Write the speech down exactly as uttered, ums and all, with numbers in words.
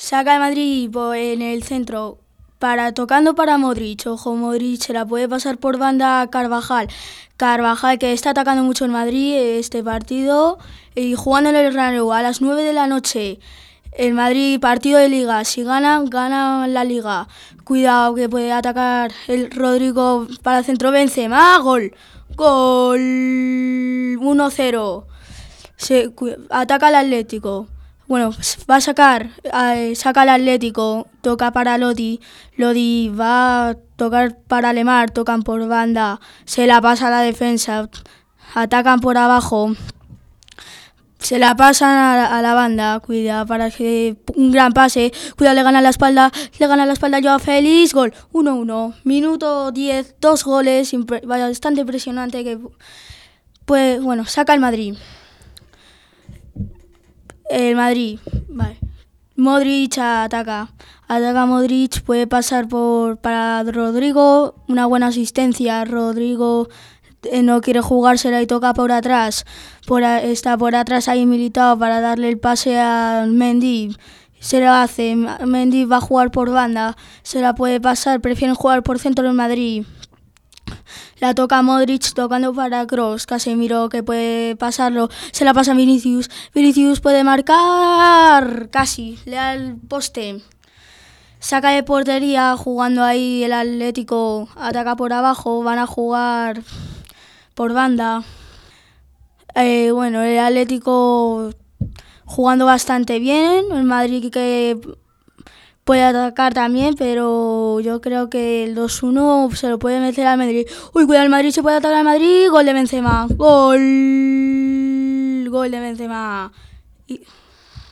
Saca el Madrid en el centro, para tocando para Modric. Ojo, Modric se la puede pasar por banda a Carvajal. Carvajal, que está atacando mucho en Madrid este partido y jugando en el Bernabéu a las nueve de la noche. El Madrid, partido de Liga. Si ganan, ganan la Liga. Cuidado que puede atacar el Rodrigo para el centro. Benzema, gol. Gol. uno cero. Se, ataca el Atlético. Bueno, va a sacar, eh, saca el Atlético, toca para Lodi, Lodi va a tocar para Lemar, tocan por banda, se la pasa a la defensa, atacan por abajo, se la pasan a la, a la banda, cuida para que un gran pase, cuida, le gana la espalda, le gana la espalda Joao Félix, gol, uno uno, minuto diez, dos goles, impre- bastante impresionante que, pues bueno, saca el Madrid. El Madrid, vale. Modric ataca. Ataca Modric, puede pasar por para Rodrigo, una buena asistencia. Rodrigo eh, no quiere jugársela y toca por atrás. Por a, está por atrás ahí Militao para darle el pase a Mendy. Se lo hace. Mendy va a jugar por banda. Se la puede pasar. Prefieren jugar por centro en Madrid. La toca Modric tocando para Kroos. Casemiro que puede pasarlo. Se la pasa a Vinicius. Vinicius puede marcar. Casi. Le da el poste. Saca de portería jugando ahí el Atlético. Ataca por abajo. Van a jugar por banda. Eh, bueno, el Atlético jugando bastante bien. El Madrid que puede atacar también, pero yo creo que el dos uno se lo puede meter al Madrid. Uy, cuidado, el Madrid se puede atacar al Madrid. Gol de Benzema. Gol. Gol de Benzema. Y